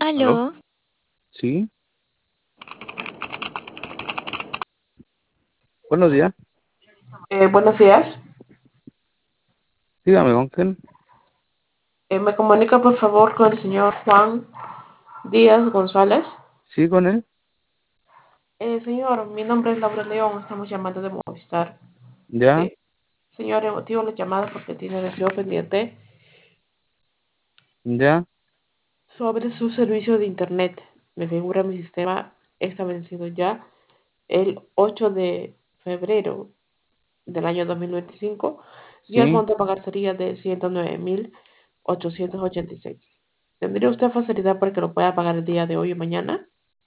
¿Aló? Aló, Sí, buenos días. Buenos días. Dígame, ¿con quién? ¿Me comunica por favor con el señor Juan Díaz González? Sí, con él. Señor, mi nombre es Laura León, estamos llamando de Movistar. Ya, Eh, Señor, el motivo de la llamada porque tiene recibo pendiente ya, sobre su servicio de internet. Me figura en mi sistema está vencido ya el 8 de febrero del año 2025 y el sí. monto a pagar sería de 109.886. ¿Tendría usted facilidad para que lo pueda pagar el día de hoy o mañana?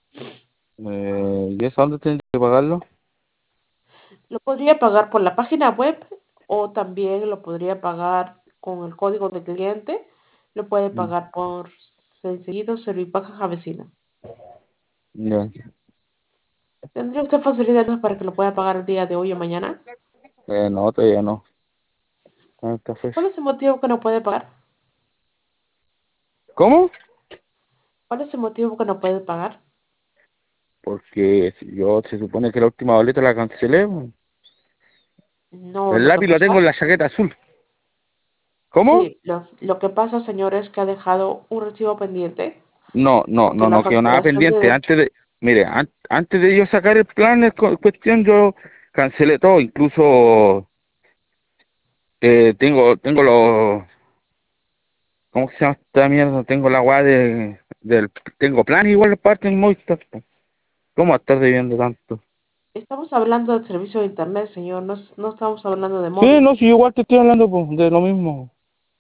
¿Y eso dónde tiene que pagarlo? Lo podría pagar por la página web o también lo podría pagar con el código de cliente. Lo puede Mm, pagar por Sencillido Servipaga Vecina. Ya. ¿Tendría usted facilidades para que lo pueda pagar el día de hoy o mañana? No, todavía no. Ah, café. ¿Cuál es el motivo que no puede pagar? ¿Cómo? ¿Cuál es el motivo que no puede pagar? Porque si yo se supone que la última boleta la cancelé, po. No, El lo que lápiz lo tengo pasa, en la chaqueta azul. ¿Cómo? sí, lo que pasa, señor, es que ha dejado un recibo pendiente No, no, porque no, la no quedó nada facturación pendiente. de... Mire, antes de yo sacar el plan en cuestión, yo cancelé todo. Incluso tengo los, ¿cómo que se llama esta mierda? Tengo la weá tengo plan igual parte en Movistar, po. ¿Cómo estar debiendo tanto? Estamos hablando del servicio de internet, señor, no, no estamos hablando de Sí, móvil. no, si yo igual te estoy hablando, po, de lo mismo.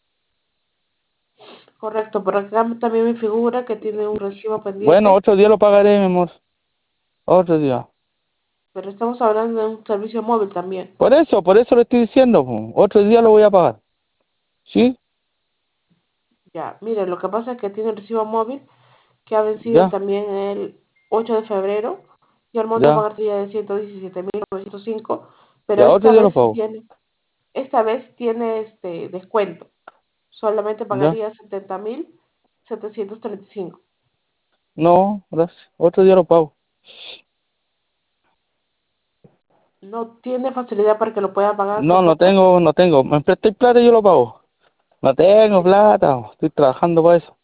Correcto, pero acá también me figura que tiene un recibo Bueno, pendiente, otro día lo pagaré, mi amor. Otro día. pero estamos hablando de un servicio móvil también. Por eso le estoy diciendo, po. Otro día lo voy a pagar. ¿Sí? Ya, mire, lo que pasa es que tiene el recibo móvil que ha vencido Ya, también el 8 de febrero y el monto a ya, pagar sería de 117.905, pero ya, otro día lo pago. esta vez tiene este descuento. Solamente Ya. pagaría 70.735. No, gracias. Otro día lo pago. No tiene facilidad para que lo pueda pagar No, no tampoco. tengo, no tengo. Me prestéis plata y yo lo pago. No tengo plata, estoy trabajando para eso.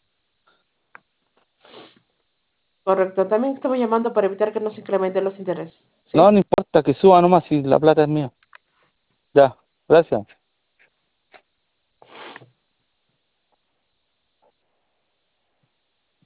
Correcto, también estamos llamando para evitar que nos incrementen los intereses, No, ¿sí? no importa que suba nomás si la plata es mía. Ya, gracias.